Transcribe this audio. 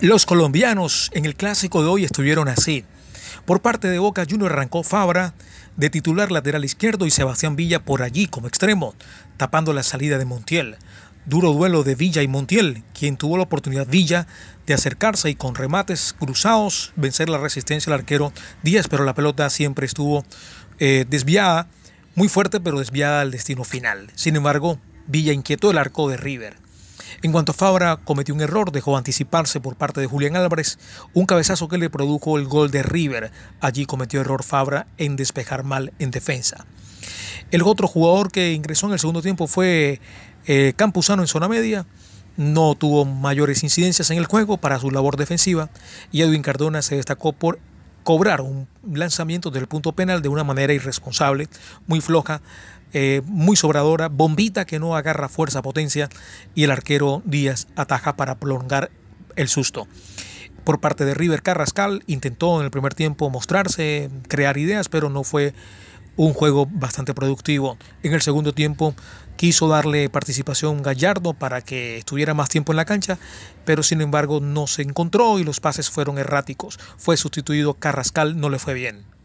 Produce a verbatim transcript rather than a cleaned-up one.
Los colombianos en el clásico de hoy estuvieron así. Por parte de Boca Juniors arrancó Fabra de titular lateral izquierdo y Sebastián Villa por allí como extremo, tapando la salida de Montiel. Duro duelo de Villa y Montiel, quien tuvo la oportunidad Villa de acercarse y con remates cruzados vencer la resistencia del arquero Díaz, pero la pelota siempre estuvo eh, desviada, muy fuerte pero desviada al destino final. Sin embargo, Villa inquietó el arco de River. En cuanto a Fabra, cometió un error, dejó anticiparse por parte de Julián Álvarez un cabezazo que le produjo el gol de River. Allí cometió error Fabra en despejar mal en defensa. El otro jugador que ingresó en el segundo tiempo fue eh, Campuzano en zona media. No tuvo mayores incidencias en el juego para su labor defensiva y Edwin Cardona se destacó por cobrar un lanzamiento del punto penal de una manera irresponsable, muy floja, eh, muy sobradora, bombita que no agarra fuerza, potencia, y el arquero Díaz ataja para prolongar el susto. Por parte de River, Carrascal intentó en el primer tiempo mostrarse, crear ideas, pero no fue un juego bastante productivo. En el segundo tiempo quiso darle participación Gallardo para que estuviera más tiempo en la cancha, pero sin embargo no se encontró y los pases fueron erráticos. Fue sustituido Carrascal, no le fue bien.